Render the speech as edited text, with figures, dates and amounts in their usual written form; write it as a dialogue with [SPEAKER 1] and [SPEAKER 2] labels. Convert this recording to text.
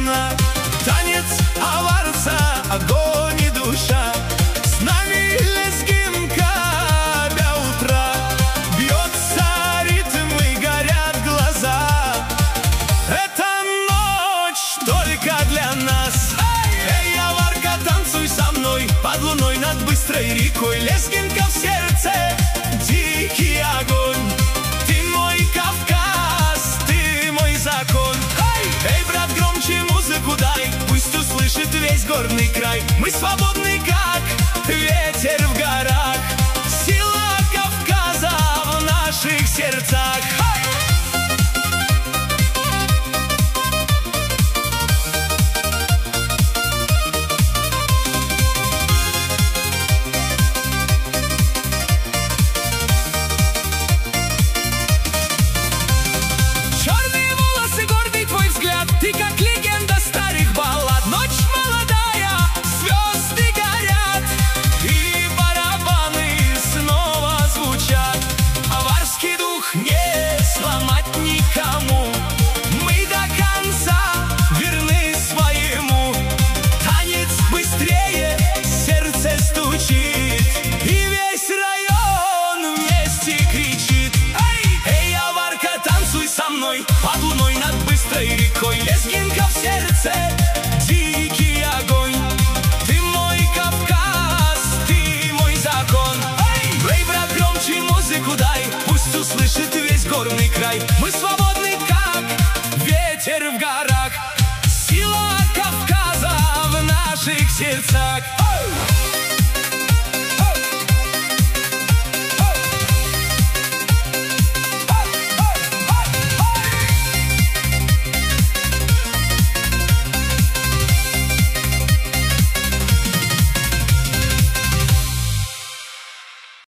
[SPEAKER 1] весна. Танец аварца, огонь и душа. С нами лезгинка до утра. Бьется ритм и горят глаза. Это ночь только для нас. Эй, аварка, танцуй со мной под луной над быстрой рекой. Лезгинка в сердце, дикий огонь. Ты мой Кавказ, ты мой закон. Эй, брат, громче музыку дай, пусть услышит весь горный край. Мы свободны, как ветер в горах. Сила Кавказа в наших сердцах. Ты как легенда старых баллад. Ночь молодая, звезды горят, и барабаны снова звучат. Аварский дух не сломать никому. Мы до конца верны своему. Танец быстрее, сердце стучит, и весь район вместе кричит. Эй, аварка, танцуй со мной под луной над быстрой рекой. Лезгинка в сердце, дикий огонь. Ты мой Кавказ, ты мой закон. Эй, брат, громче музыку дай, пусть услышит весь горный край. Мы свободны, как ветер в горах. Сила Кавказа в наших сердцах.